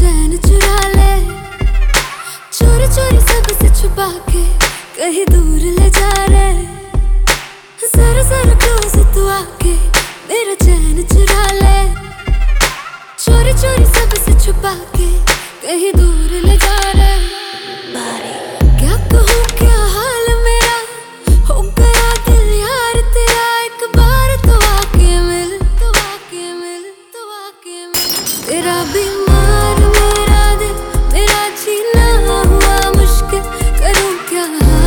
चैन चुरा ले, चोरी चोरी सबसे छुपा के कहीं दूर ले जा रे। जरा जरा क्लोज तू आके मेरा चैन चुरा ले, चोरी चोरी सबसे छुपा के कहीं दूर ले जा रे। क्या कहूँ क्या हाल मेरा, हो गया दिल यार तेरा। एक बार तो आके मिल, तो आके मिल, तो आके मिल। तेरा बीमार मेरा दिल, मेरा जीना हुआ मुश्किल, करूँ क्या।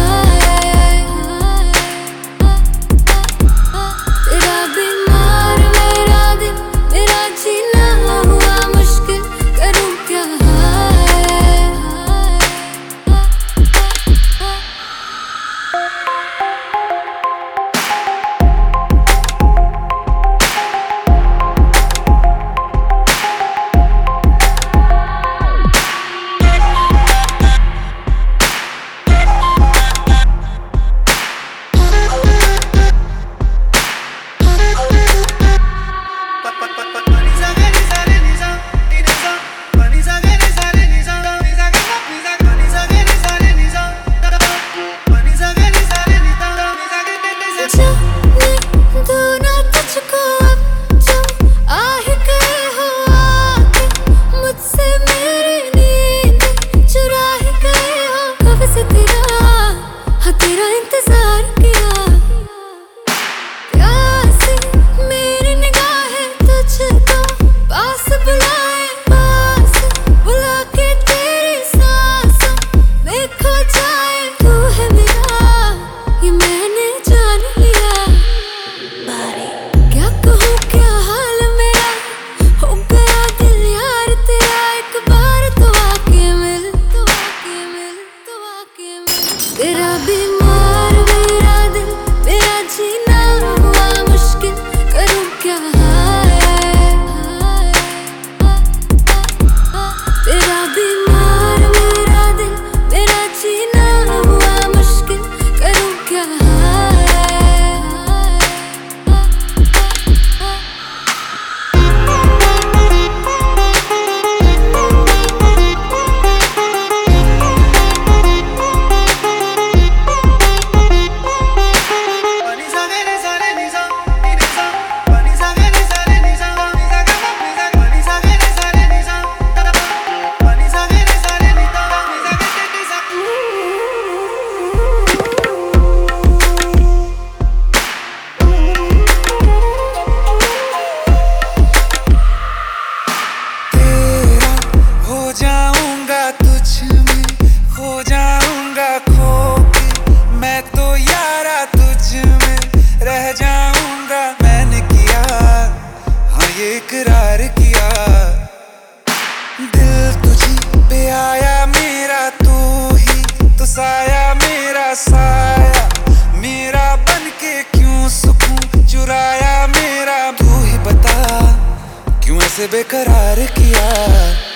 तेरा बीमार मेरा दिल, मेरा जीना हुआ मुश्किल, करूँ क्या। तेरा बीमार मेरा दिल, मेरा जीना हुआ मुश्किल, करूँ क्या। तेरा बीमार मेरा दिल, मेरा जीना हुआ मुश्किल, करूँ क्या। इकरार किया, दिल तुझी पे आया मेरा, तू ही तो साया मेरा साया, मेरा बन के क्यों सुकून चुराया मेरा। तू ही बता क्यों ऐसे बेकरार किया।